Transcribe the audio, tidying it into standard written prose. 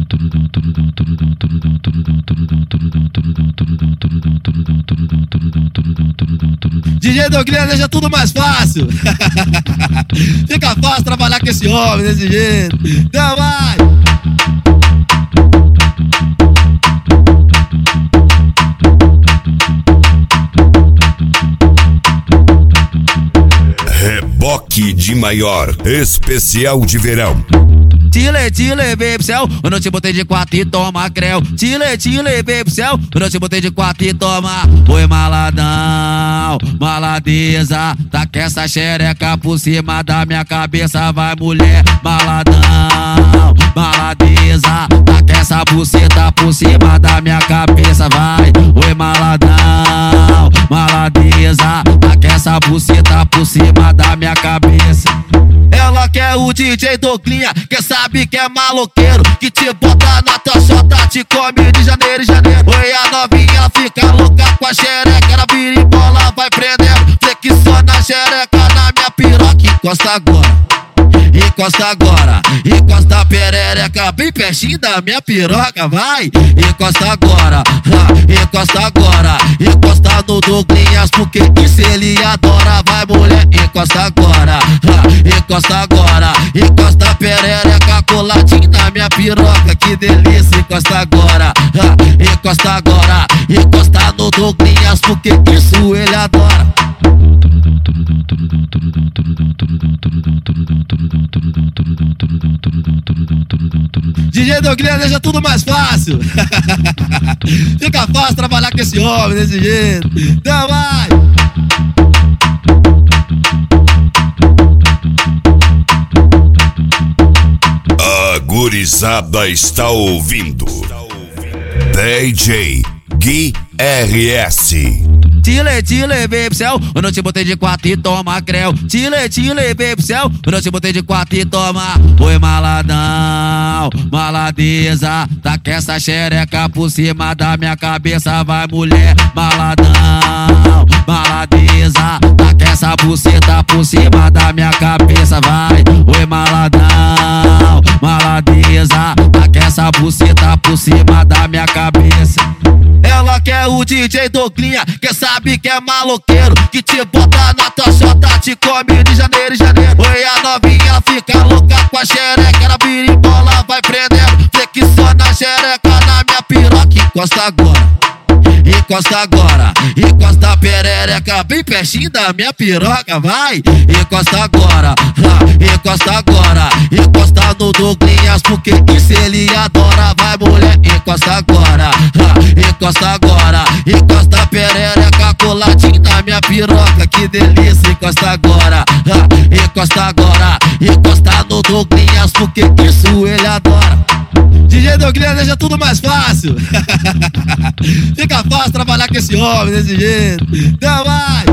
DJ Douglas deixa tudo mais fácil. Fica fácil trabalhar com esse homem desse jeito. Então vai! Reboque de maior, especial de verão. Te levei pro céu, eu não te botei de quatro e toma creu. Te levei pro céu, eu não te botei de quatro e toma. Oi maladão, maladeza, tá com essa xereca por cima da minha cabeça. Vai mulher, maladão, maladeza, tá com essa buceta por cima da minha cabeça. Vai, oi maladão, maladeza, tá com essa buceta por cima da minha cabeça. Ela quer o DJ Douglinha, que sabe que é maloqueiro, que te bota na tua xota, te come de janeiro em janeiro. Oi, a novinha fica louca com a xereca, ela vira e bola, vai prendendo, flexiona a xereca na minha piroca. Encosta agora, encosta agora, encosta a perereca bem pertinho da minha piroca, vai. Encosta agora, encosta agora, encosta no Douglinhas, porque isso ele adora. Vai mulher, encosta agora, encosta agora, encosta a perereca coladinho na minha piroca, que delícia. Encosta agora, encosta no Douglinhas, porque isso ele adora. DJ Douglas deixa tudo mais fácil. Fica fácil trabalhar com esse homem desse jeito. Então vai! A gurizada está ouvindo DJ Gui RS. Te levei pro céu, eu não te botei de quatro e toma creu. Te levei pro céu, eu não te botei de quatro e toma. Oi maladão, maladeza, tá com essa xereca por cima da minha cabeça. Vai mulher, maladão, maladeza, tá com essa buceta por cima da minha cabeça. Vai, oi maladão, maladeza, tá com essa buceta por cima da minha cabeça. Ela quer o DJ Douglinha, que sabe que é maloqueiro, que te bota na tua xota, te come de janeiro em janeiro. Oi, a novinha fica louca com a xereca, ela vira e bola, vai prendendo, flexiona a xereca na minha piroca. Encosta agora, encosta agora, encosta a perereca bem pertinho da minha piroca, vai. Encosta agora, encosta no Douglinhas, porque isso ele adora. Vai mulher, encosta agora, encosta a perereca coladinho na minha piroca, que delícia. Encosta agora, encosta no Douglinhas, porque isso ele adora. DJ Douglas deixa tudo mais fácil. Fica fácil trabalhar com esse homem desse jeito. Então vai!